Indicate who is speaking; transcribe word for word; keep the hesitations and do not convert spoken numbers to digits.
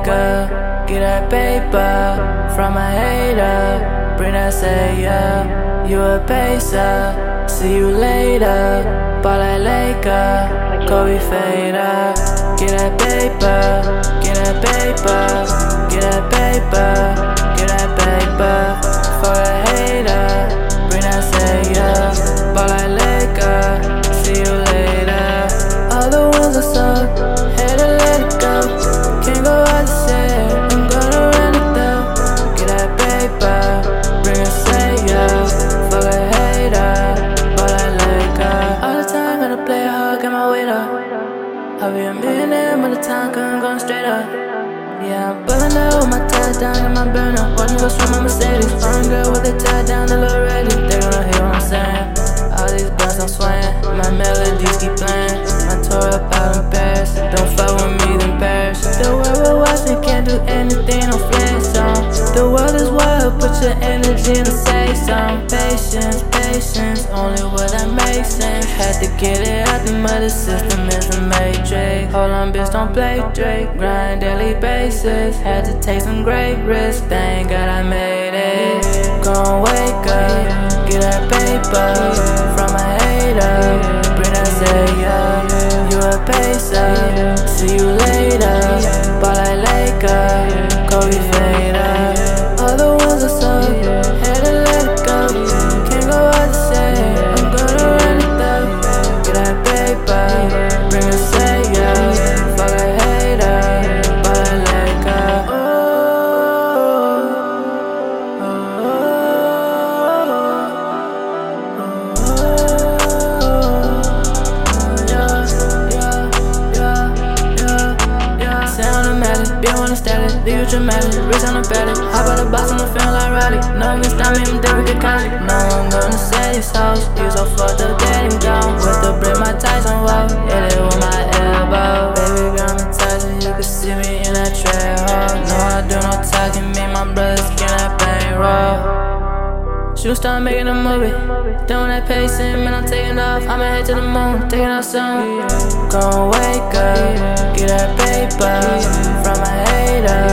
Speaker 1: up, get that paper from a hater. Bring that savior, you a pacer. See you later, ball like Laker, Kobe fader. Get that paper, get that paper, get that paper, get that paper. For a hater, bring that savior, ball like Laker. See you later. All the ones that suck, had to let it go. Can't go out to say it, I'm gonna run it though. Get that paper, bring a savior. Fuck a hater, ball like Laker. All the time gotta play hard, get my weight up. I'll be a millionaire by the time I'm going straight up. Yeah, I'm pulling up with my ties down and my burner. Watch me go swim my Mercedes. Foreign girl with a tie down, a little ready. They gonna hear what I'm saying. All these guns I'm swaying, my melodies keep playing. My tour up out in Paris, don't fuck with me then perish. The world we're watching can't do anything, no flex on. The world is wild, put your energy in the say some. Patience, patience, only what that makes sense. Had to get it out the mother system is the matrix. Hold on bitch, don't play Drake, grind daily basis. Had to take some great risks, thank God I made it. Gon' wake up, get that paper from a hater. Bring that savior, you a pacer. See you later, ball like Laker, Kobe fader. All the ones that suck, had to let it go. Can't go out to say it, I'm gonna run it though. Get that paper, bring a savior. Fuck a hater, ball like Laker. Oh, oh, Be on the status, leave you dramatic, rich on the pallet. Hop out the box on the film like Riley. No one can stop me, I'm Derrick Conley. No I'm gonna say these hoes, you so fucked up, dead and gone. With the brick, my Tyson wall, hit it with my elbow. Baby girl, I'm Tyson, you can see me in that trap hole. No, I do no talking, me and my brother skin that bang roll. Shoot, start making a movie. Doing that pacing, man, I'm taking off. I'ma head to the moon, taking off soon. Gon' wake up, get that paper from a hater.